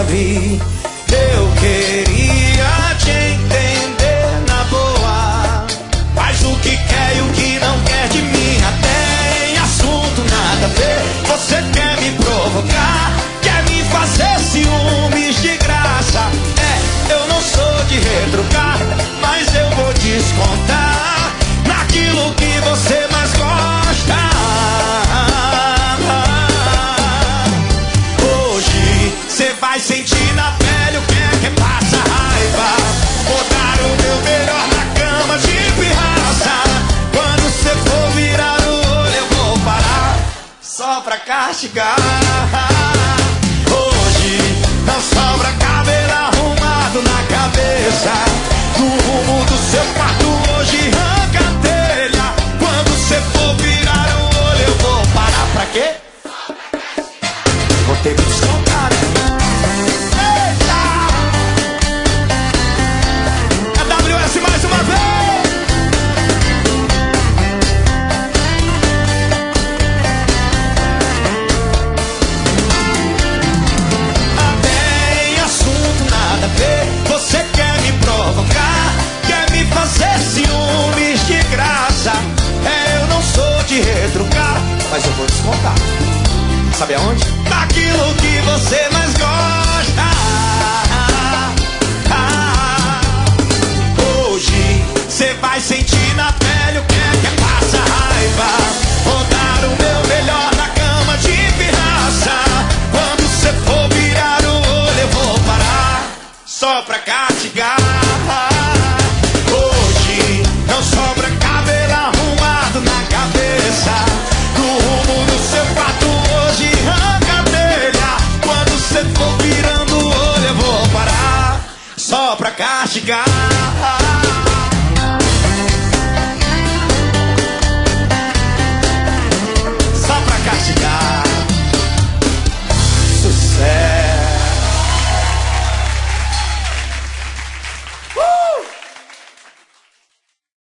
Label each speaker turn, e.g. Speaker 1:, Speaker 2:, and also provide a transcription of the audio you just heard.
Speaker 1: abrir. Eu queria te entender na boa, faz o que quer e o que não quer de mim. Até em assunto nada a ver, você quer me provocar, quer me fazer ciúmes de graça. Eu não sou de retrucar, mas eu vou descontar naquilo que você mais gosta. Hoje cê vai sentir na pele o que é passa raiva. Vou dar o meu melhor na cama de pirraça. Quando cê for virar o olho eu vou parar só pra castigar. Hoje não sobra cabelo arrumado na cabeça. No rumo do seu quarto hoje arranca a telha. Quando cê for virar o olho eu vou parar pra quê? Vou ter que descontar, né? Eita! AWS mais uma vez! Até em assunto nada a ver, você quer me provocar, quer me fazer ciúmes de graça. Eu não sou de retrucar, mas eu vou descontar. Sabe aonde? Daquilo que você mais gosta. Hoje cê vai sentir na pele o que é passa raiva. Vou dar o meu melhor na cama de pirraça. Quando cê for virar o olho eu vou parar só pra castigar. Hoje não sobra cabelo arrumado na cabeça. No rumo do seu quarto hoje arranca a telha. Quando cê for virando o olho eu vou parar só pra castigar.